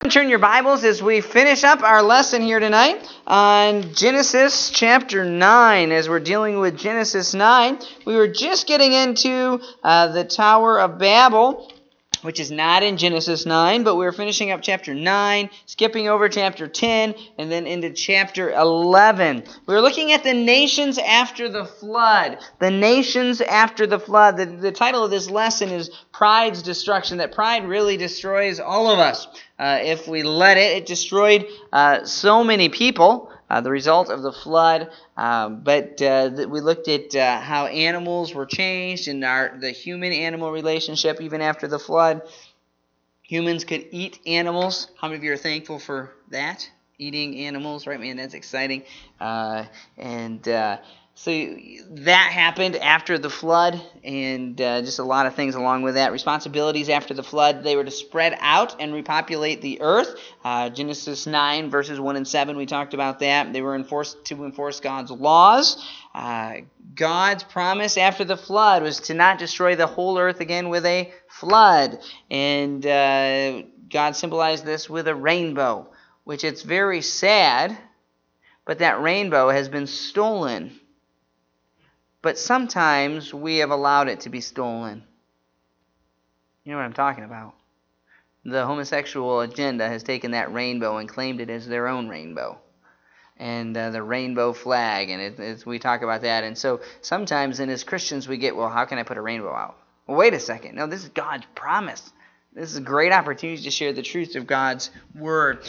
Turn your Bibles as we finish up our lesson here tonight on Genesis chapter 9. As we're dealing with Genesis 9, we were just getting into the Tower of Babel, which is not in Genesis 9, but we're finishing up chapter 9, skipping over chapter 10, and then into chapter 11. We're looking at the nations after the flood. The nations after the flood. The title of this lesson is Pride's Destruction, that pride really destroys all of us. If we let it, it destroyed so many people. The result of the flood, but we looked at how animals were changed in the human-animal relationship even after the flood. Humans could eat animals. How many of you are thankful for that? Eating animals, right, man? That's exciting. So that happened after the flood, and just a lot of things along with that. Responsibilities after the flood, they were to spread out and repopulate the earth. Genesis 9, verses 1 and 7, we talked about that. They were to enforce God's laws. God's promise after the flood was to not destroy the whole earth again with a flood. And God symbolized this with a rainbow, which it's very sad, but that rainbow has been stolen. But sometimes we have allowed it to be stolen. You know what I'm talking about. The homosexual agenda has taken that rainbow and claimed it as their own rainbow. And the rainbow flag, and we talk about that. And so sometimes, and as Christians, we get, well, how can I put a rainbow out? Well, wait a second. No, this is God's promise. This is a great opportunity to share the truth of God's Word.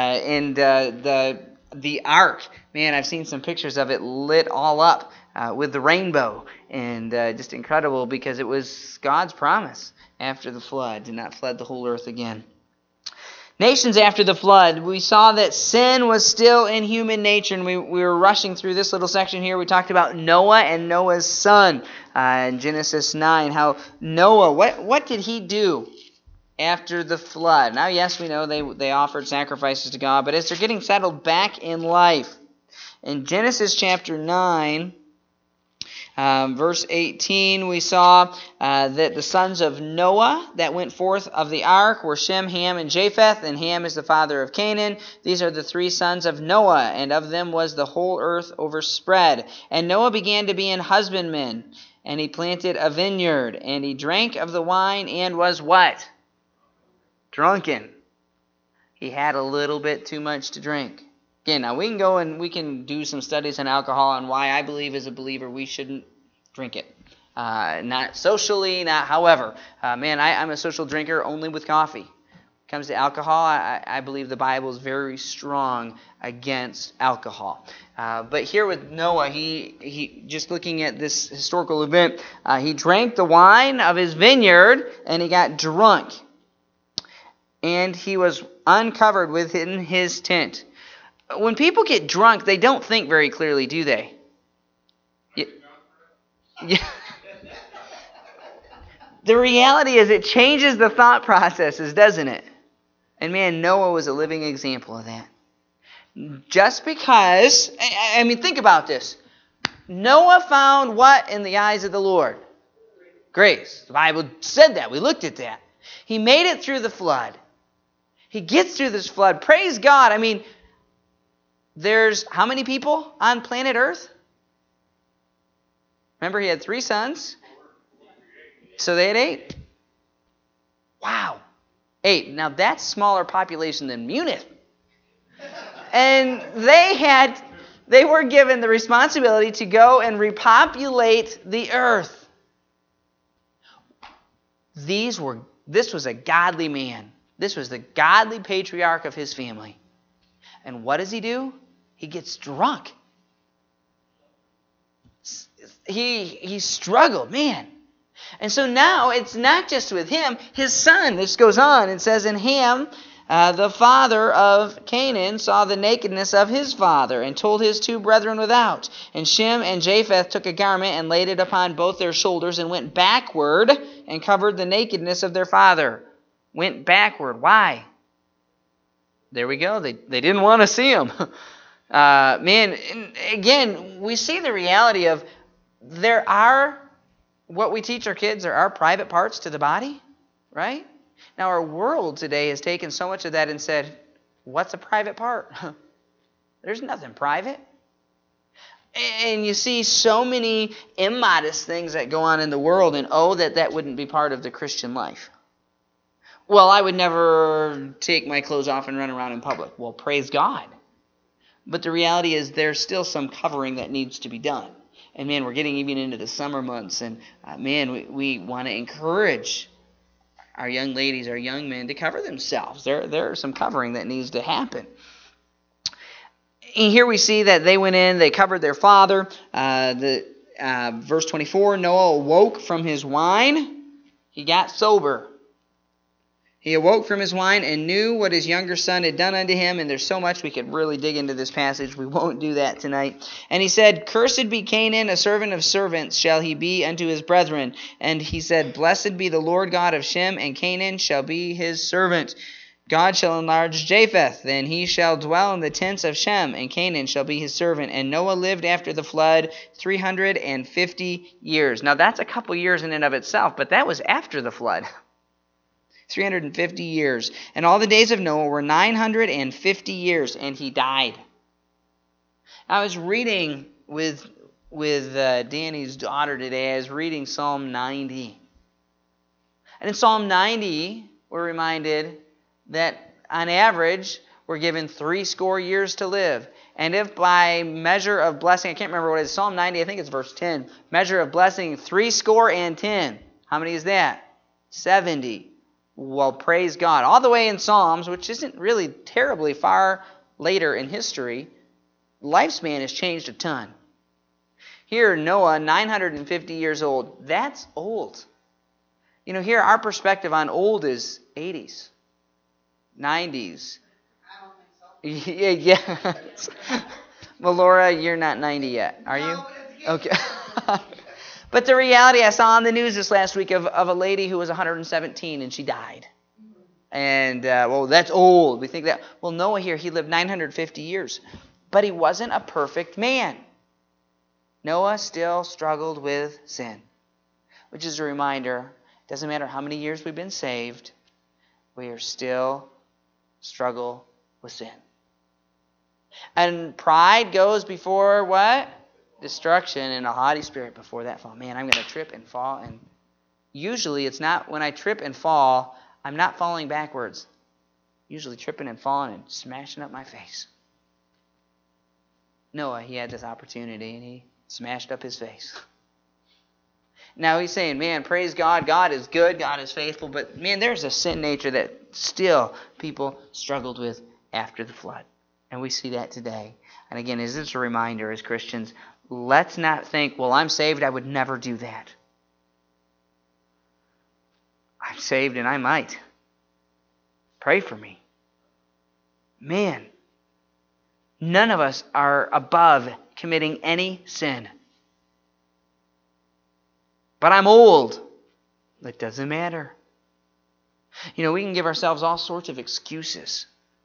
The ark, man, I've seen some pictures of it lit all up with the rainbow, and just incredible because it was God's promise after the flood to not flood the whole earth again. Nations after the flood, we saw that sin was still in human nature, and we were rushing through this little section here. We talked about Noah and Noah's son in Genesis 9, how Noah, what did he do after the flood? Now, yes, we know they offered sacrifices to God, but as they're getting settled back in life, in Genesis chapter 9, verse 18, we saw that the sons of Noah that went forth of the ark were Shem, Ham, and Japheth, and Ham is the father of Canaan. These are the three sons of Noah, and of them was the whole earth overspread. And Noah began to be an husbandman, and he planted a vineyard, and he drank of the wine, and was what? Drunken. He had a little bit too much to drink. Again, now we can go and we can do some studies on alcohol and why I believe as a believer we shouldn't drink it. Not socially, not however. I'm a social drinker only with coffee. When it comes to alcohol, I believe the Bible is very strong against alcohol. But here with Noah, he just looking at this historical event, he drank the wine of his vineyard and he got drunk. And he was uncovered within his tent. When people get drunk, they don't think very clearly, do they? Yeah. The reality is it changes the thought processes, doesn't it? And man, Noah was a living example of that. Just because, think about this. Noah found what in the eyes of the Lord? Grace. The Bible said that. We looked at that. He made it through the flood. He gets through this flood. Praise God. There's how many people on planet Earth? Remember, he had 3 sons. So they had 8. Wow. 8. Now that's smaller population than Munich. And they were given the responsibility to go and repopulate the earth. This was a godly man. This was the godly patriarch of his family. And what does he do? He gets drunk. He struggled, man. And so now it's not just with him. His son, this goes on, it says, and Ham, the father of Canaan, saw the nakedness of his father and told his 2 brethren without. And Shem and Japheth took a garment and laid it upon both their shoulders and went backward and covered the nakedness of their father. Went backward. Why? There we go. They didn't want to see him. Again, we see the reality of what we teach our kids, there are private parts to the body, right? Now, our world today has taken so much of that and said, what's a private part? There's nothing private. And you see so many immodest things that go on in the world, and that wouldn't be part of the Christian life. Well, I would never take my clothes off and run around in public. Well, praise God. But the reality is there's still some covering that needs to be done. And man, we're getting even into the summer months, and we want to encourage our young ladies, our young men to cover themselves. There's some covering that needs to happen. And here we see that they went in, they covered their father. Verse 24, Noah awoke from his wine. He got sober. He awoke from his wine and knew what his younger son had done unto him. And there's so much we could really dig into this passage. We won't do that tonight. And he said, Cursed be Canaan, a servant of servants shall he be unto his brethren. And he said, Blessed be the Lord God of Shem, and Canaan shall be his servant. God shall enlarge Japheth, then he shall dwell in the tents of Shem, and Canaan shall be his servant. And Noah lived after the flood 350 years. Now that's a couple years in and of itself, but that was after the flood. 350 years. And all the days of Noah were 950 years, and he died. I was reading with Danny's daughter today. I was reading Psalm 90. And in Psalm 90, we're reminded that on average, we're given 70 years to live. And if by measure of blessing, I can't remember what it is, Psalm 90, I think it's verse 10, measure of blessing 70. How many is that? 70. Well, praise God. All the way in Psalms, which isn't really terribly far later in history, lifespan has changed a ton. Here, Noah, 950 years old. That's old. You know, here our perspective on old is 80s, 90s. I don't think so. Yeah. Well, Laura, you're not 90 yet, are you? No, Okay. But the reality, I saw on the news this last week of a lady who was 117 and she died. And, that's old. We think that. Well, Noah here, he lived 950 years. But he wasn't a perfect man. Noah still struggled with sin. Which is a reminder, it doesn't matter how many years we've been saved, we are still struggle with sin. And pride goes before what? Destruction, and a haughty spirit before that fall. Man, I'm going to trip and fall. And usually it's not when I trip and fall, I'm not falling backwards. Usually tripping and falling and smashing up my face. Noah, he had this opportunity and he smashed up his face. Now he's saying, man, praise God. God is good. God is faithful. But man, there's a sin nature that still people struggled with after the flood. And we see that today. And again, is this a reminder as Christians, let's not think, well, I'm saved, I would never do that. I'm saved and I might. Pray for me. Man, none of us are above committing any sin. But I'm old. That doesn't matter. You know, we can give ourselves all sorts of excuses.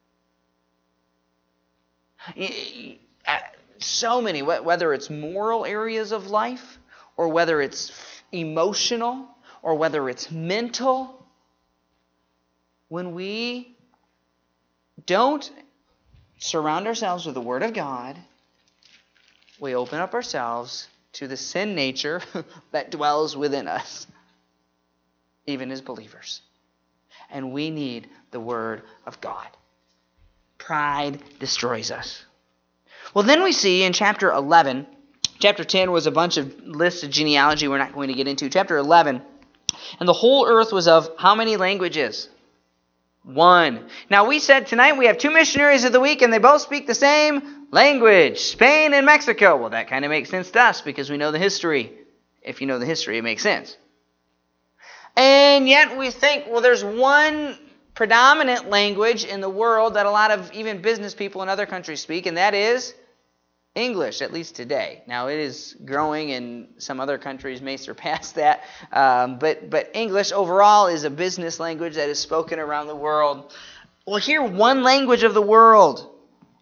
So many, whether it's moral areas of life, or whether it's emotional, or whether it's mental. When we don't surround ourselves with the Word of God, we open up ourselves to the sin nature that dwells within us, even as believers. And we need the Word of God. Pride destroys us. Well, then we see in chapter 11, chapter 10 was a bunch of lists of genealogy we're not going to get into. Chapter 11, and the whole earth was of how many languages? 1. Now we said tonight we have 2 missionaries of the week and they both speak the same language, Spain and Mexico. Well, that kind of makes sense to us because we know the history. If you know the history, it makes sense. And yet we think, well, there's one predominant language in the world that a lot of even business people in other countries speak, and that is English, at least today. Now, it is growing, and some other countries may surpass that, but English overall is a business language that is spoken around the world. Well, here, one language of the world,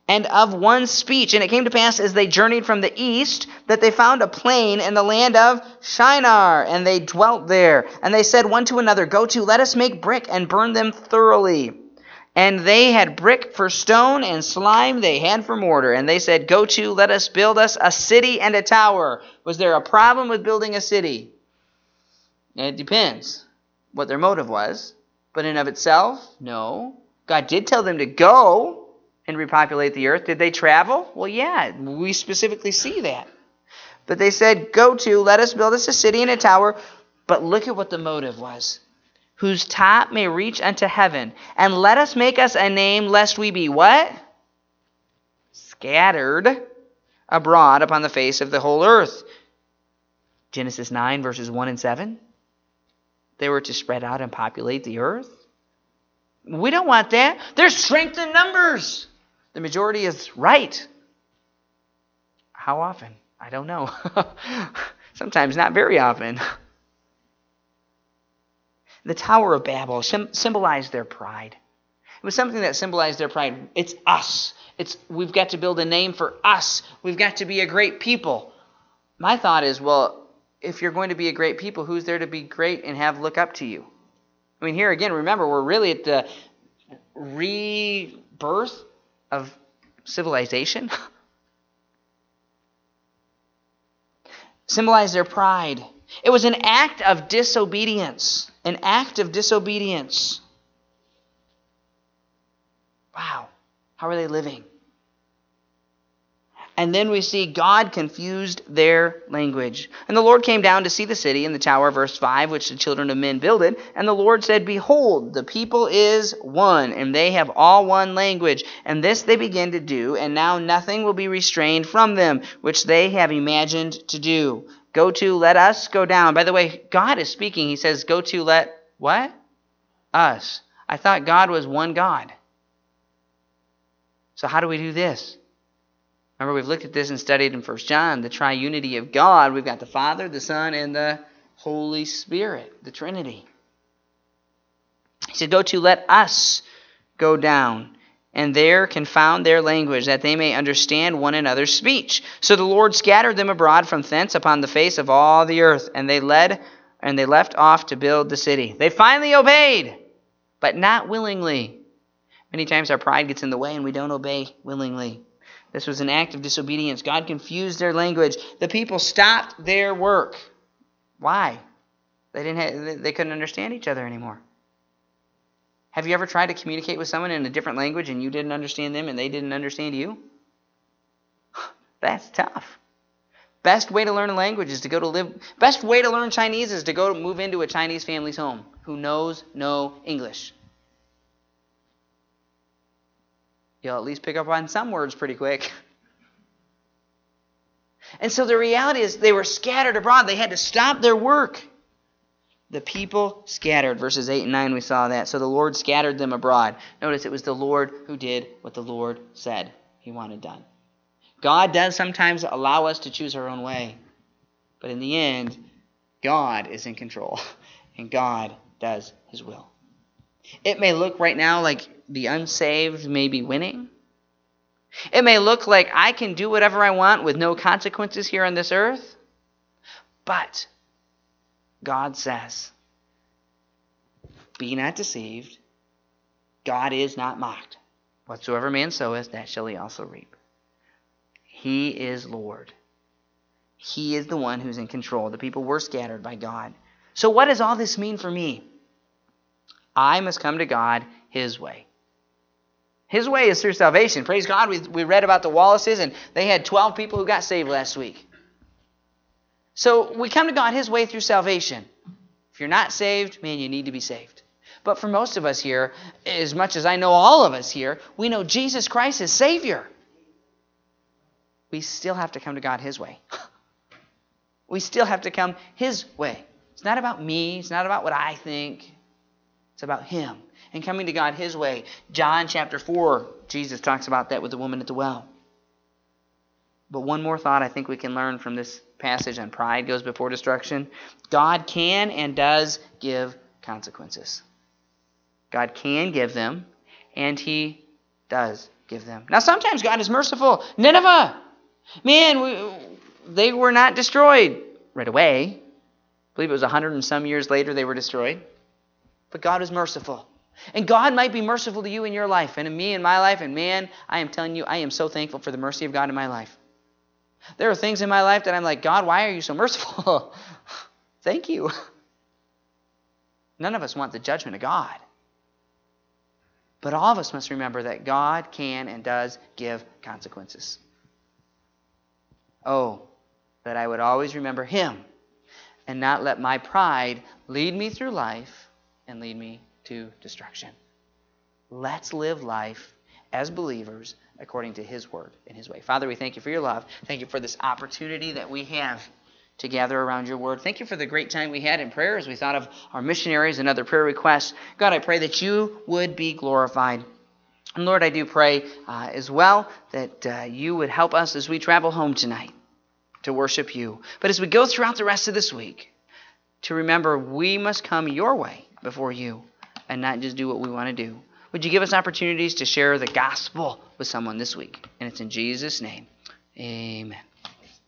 and of one speech. And it came to pass, as they journeyed from the east, that they found a plain in the land of Shinar, and they dwelt there. And they said one to another, Go to, let us make brick, and burn them thoroughly. And they had brick for stone, and slime they had for mortar. And they said, Go to, let us build us a city and a tower. Was there a problem with building a city? It depends what their motive was. But in of itself, no. God did tell them to go and repopulate the earth. Did they travel? Well, yeah, we specifically see that. But they said, Go to, let us build us a city and a tower. But look at what the motive was. Whose top may reach unto heaven. And let us make us a name, lest we be what? Scattered abroad upon the face of the whole earth. Genesis 9, verses 1 and 7. They were to spread out and populate the earth. We don't want that. There's strength in numbers. The majority is right. How often? I don't know. Sometimes not very often. The Tower of Babel symbolized their pride. It was something that symbolized their pride. It's us. We've got to build a name for us. We've got to be a great people. My thought is, well, if you're going to be a great people, who's there to be great and have look up to you? I mean, here again, remember, we're really at the rebirth of civilization. Symbolized their pride. It was an act of disobedience. An act of disobedience. Wow. How are they living? And then we see God confused their language. And the Lord came down to see the city and the tower, verse 5, which the children of men builded. And the Lord said, Behold, the people is one, and they have all one language. And this they begin to do, and now nothing will be restrained from them, which they have imagined to do. Go to, let us go down. By the way, God is speaking. He says, Go to, let what? Us. I thought God was one God. So how do we do this? Remember, we've looked at this and studied in 1 John, the triunity of God. We've got the Father, the Son, and the Holy Spirit, the Trinity. He said, Go to, let us go down, and there confound their language, that they may understand one another's speech. So the Lord scattered them abroad from thence upon the face of all the earth, and they left off to build the city. They finally obeyed, but not willingly. Many times our pride gets in the way and we don't obey willingly. This was an act of disobedience. God confused their language. The people stopped their work. Why? They couldn't understand each other anymore. Have you ever tried to communicate with someone in a different language and you didn't understand them and they didn't understand you? That's tough. Best way to learn a language is to go to live. Best way to learn Chinese is to go move into a Chinese family's home who knows no English. You'll at least pick up on some words pretty quick. And so the reality is they were scattered abroad. They had to stop their work. The people scattered. Verses 8 and 9, we saw that. So the Lord scattered them abroad. Notice it was the Lord who did what the Lord said he wanted done. God does sometimes allow us to choose our own way. But in the end, God is in control. And God does his will. It may look right now like the unsaved may be winning. It may look like I can do whatever I want with no consequences here on this earth. But God says, Be not deceived. God is not mocked. Whatsoever man soweth, that shall he also reap. He is Lord. He is the one who's in control. The people were scattered by God. So what does all this mean for me? I must come to God his way. His way is through salvation. Praise God, we read about the Wallaces, and they had 12 people who got saved last week. So we come to God his way through salvation. If you're not saved, man, you need to be saved. But for most of us here, as much as I know all of us here, we know Jesus Christ is Savior. We still have to come to God his way. We still have to come his way. It's not about me. It's not about what I think. It's about him. And coming to God his way. John chapter 4, Jesus talks about that with the woman at the well. But one more thought I think we can learn from this passage on pride goes before destruction. God can and does give consequences. God can give them, and he does give them. Now, sometimes God is merciful. Nineveh, man, they were not destroyed right away. I believe it was 100 and some years later they were destroyed. But God is merciful. And God might be merciful to you in your life and to me in my life. And man, I am telling you, I am so thankful for the mercy of God in my life. There are things in my life that I'm like, God, why are you so merciful? Thank you. None of us want the judgment of God. But all of us must remember that God can and does give consequences. Oh, that I would always remember Him and not let my pride lead me through life and lead me to destruction. Let's live life as believers according to His word and His way. Father, we thank you for your love. Thank you for this opportunity that we have to gather around your word. Thank you for the great time we had in prayer as we thought of our missionaries and other prayer requests. God, I pray that you would be glorified. And Lord, I do pray as well that you would help us as we travel home tonight to worship you. But as we go throughout the rest of this week, to remember we must come your way before you and not just do what we want to do. Would you give us opportunities to share the gospel with someone this week? And it's in Jesus' name. Amen.